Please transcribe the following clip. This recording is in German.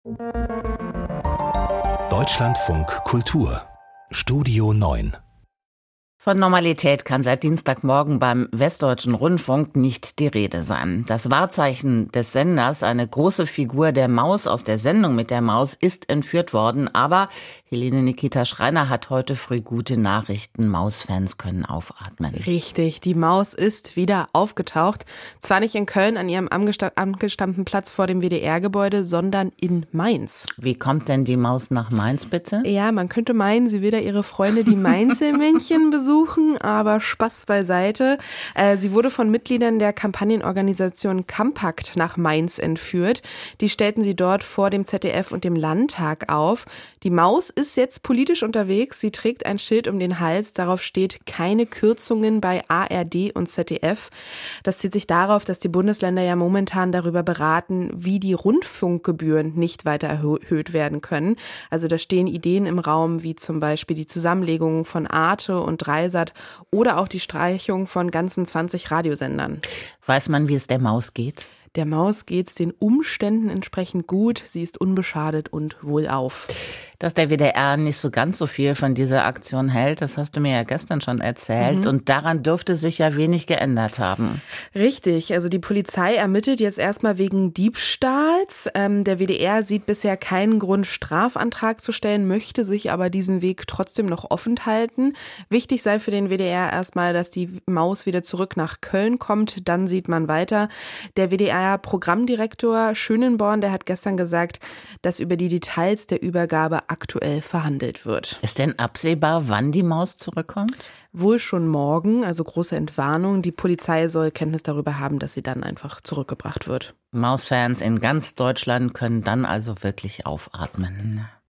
Deutschlandfunk Kultur Studio 9. Von Normalität kann seit Dienstagmorgen beim Westdeutschen Rundfunk nicht die Rede sein. Das Wahrzeichen des Senders, eine große Figur der Maus aus der Sendung mit der Maus, ist entführt worden. Aber Helene Nikita Schreiner hat heute früh gute Nachrichten. Mausfans können aufatmen. Richtig, die Maus ist wieder aufgetaucht. Zwar nicht in Köln an ihrem angestammten Platz vor dem WDR-Gebäude, sondern in Mainz. Wie kommt denn die Maus nach Mainz, bitte? Ja, man könnte meinen, sie will da ihre Freunde, die Mainzelmännchen, besuchen, aber Spaß beiseite. Sie wurde von Mitgliedern der Kampagnenorganisation Campact nach Mainz entführt. Die stellten sie dort vor dem ZDF und dem Landtag auf. Die Maus ist jetzt politisch unterwegs. Sie trägt ein Schild um den Hals. Darauf steht: keine Kürzungen bei ARD und ZDF. Das zieht sich darauf, dass die Bundesländer ja momentan darüber beraten, wie die Rundfunkgebühren nicht weiter erhöht werden können. Also da stehen Ideen im Raum, wie zum Beispiel die Zusammenlegung von Arte und Dreisat oder auch die Streichung von ganzen 20 Radiosendern. Weiß man, wie es der Maus geht? Der Maus geht's den Umständen entsprechend gut. Sie ist unbeschadet und wohlauf. Dass der WDR nicht so ganz so viel von dieser Aktion hält, das hast du mir ja gestern schon erzählt. Und daran dürfte sich ja wenig geändert haben. Richtig, also die Polizei ermittelt jetzt erstmal wegen Diebstahls. Der WDR sieht bisher keinen Grund, Strafantrag zu stellen, möchte sich aber diesen Weg trotzdem noch offen halten. Wichtig sei für den WDR erstmal, dass die Maus wieder zurück nach Köln kommt. Dann sieht man weiter. Der WDR-Programmdirektor Schönenborn, der hat gestern gesagt, dass über die Details der Übergabe aktuell verhandelt wird. Ist denn absehbar, wann die Maus zurückkommt? Wohl schon morgen, also große Entwarnung. Die Polizei soll Kenntnis darüber haben, dass sie dann einfach zurückgebracht wird. Mausfans in ganz Deutschland können dann also wirklich aufatmen.